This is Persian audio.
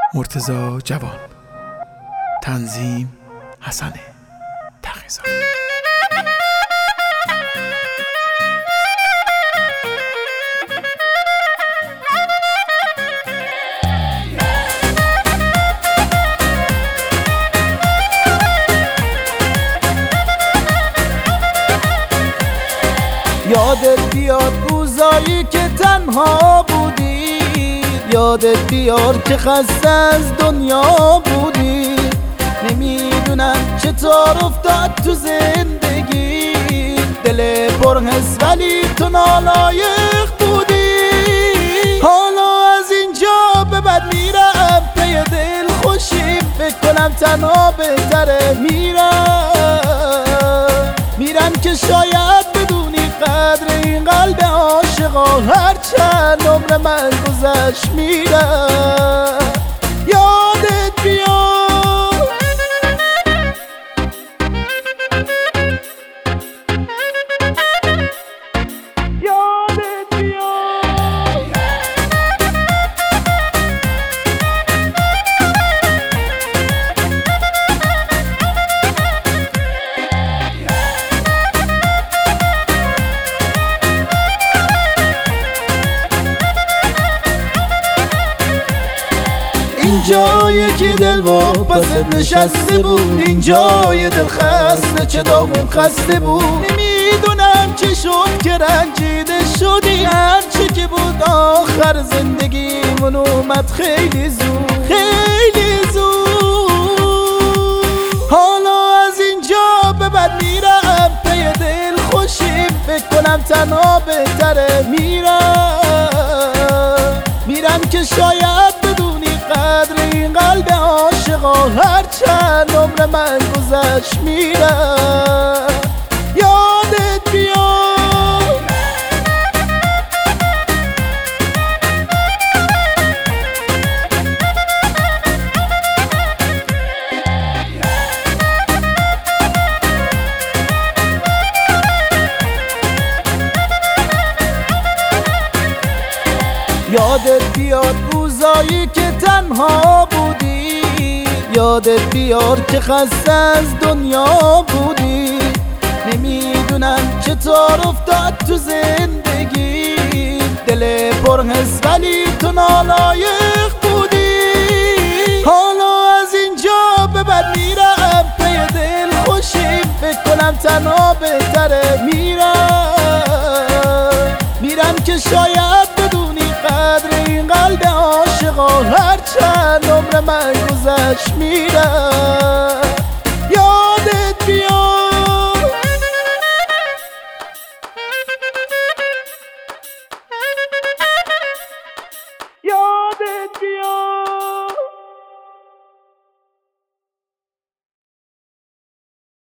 مرتضی جوان. تنظیم حسن تقی‌زاده. یادت بیاد روزایی که تنها بودی، یادت بیاد که خسته از دنیا بودی. نمیدونم چطور افتاد تو زندگی، دل پرحس ولی تو نالایق بودی. حالا از اینجا به بعد میرم پی دل خوشیم، فکر کنم تنها بهتره. میرم که شاید بدونی قدر این قلب عاشقا، هرچند عمر من گذشت میرم. یادت بیاد، یادت بیاد. این جایی که دل واپست نشسته بود، این جای دل خسته چه داغون خسته بود. نمیدونم چه شد که رنجیده شدی، هرچه که بود آخر زندگیمون اومد خیلی زود، خیلی زود. حالا از اینجا به بعد میرم پی دل خوشیم، فکر کنم تنها بهتره. میرم که شاید بدونی قدر این قلب عاشقا، هرچند عمر من گذشت میرم. یادت بیاد، یادت بیاد روزایی که تنها بودی، یادت بیاد که خسته از دنیا بودی. نمیدونم چطور افتاد تو زندگی، دل پرحس ولی تو نالایق بودی. حالا از اینجا به بعد میرم پی دل خوشیم، فکر کنم تنها بهتره. میرم که شاید بدونی قدر این قلب عاشقا، هرچند عمر من گذشت میرم. یادت بیاد، یادت بیاد.